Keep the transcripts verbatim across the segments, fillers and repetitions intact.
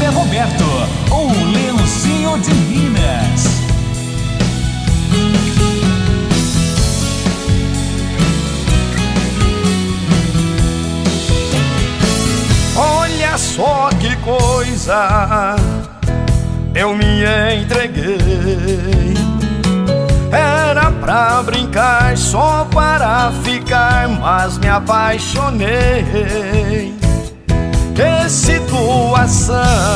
Roberto, o Leãozinho de Minas. Olha só que coisa, eu me entreguei. Era pra brincar, só para ficar, mas me apaixonei. Que situação,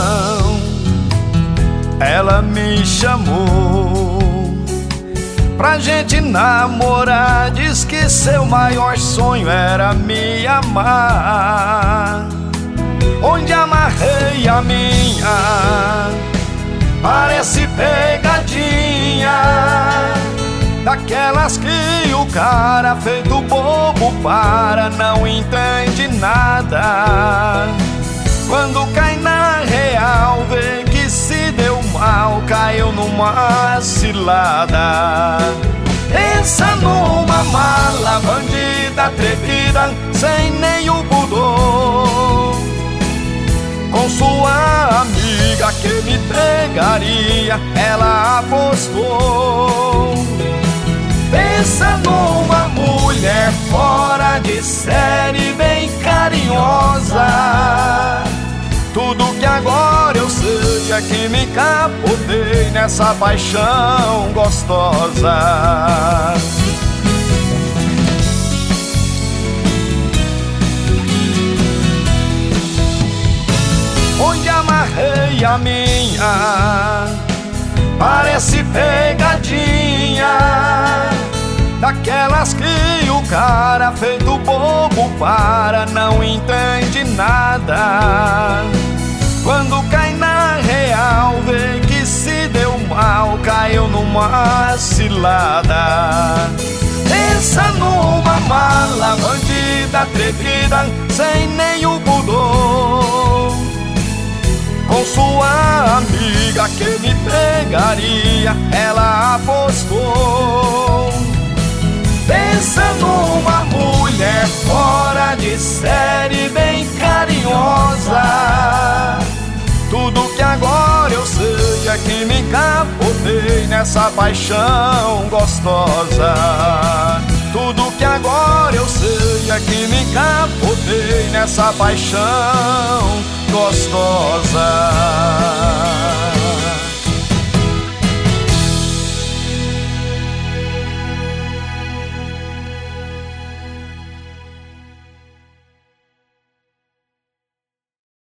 ela me chamou pra gente namorar. Diz que seu maior sonho era me amar. Onde amarrei a minha, parece pegadinha, daquelas que o cara feito bobo para não entende nada. Quando cai na real, vê que se deu mal, caiu numa cilada. Pensa numa mala bandida, atrevida, sem nenhum pudor, com sua amiga que me pegaria, ela apostou. Pensa numa mulher fora de série, bem carinhosa. Tudo que agora eu sei é que me capotei nessa paixão gostosa. Onde amarrei a minha, parece pegadinha, daquelas que o cara feito bobo para não entende nada. Quando cai na real, vê que se deu mal, caiu numa cilada. Pensa numa mala bandida, atrevida, sem nenhum pudor, com sua amiga que me pegaria, ela apostou. Pensa numa mulher fora de série, bem carinhosa. Tudo que agora eu sei é que me capotei nessa paixão gostosa. Tudo que agora eu sei é que me capotei nessa paixão gostosa.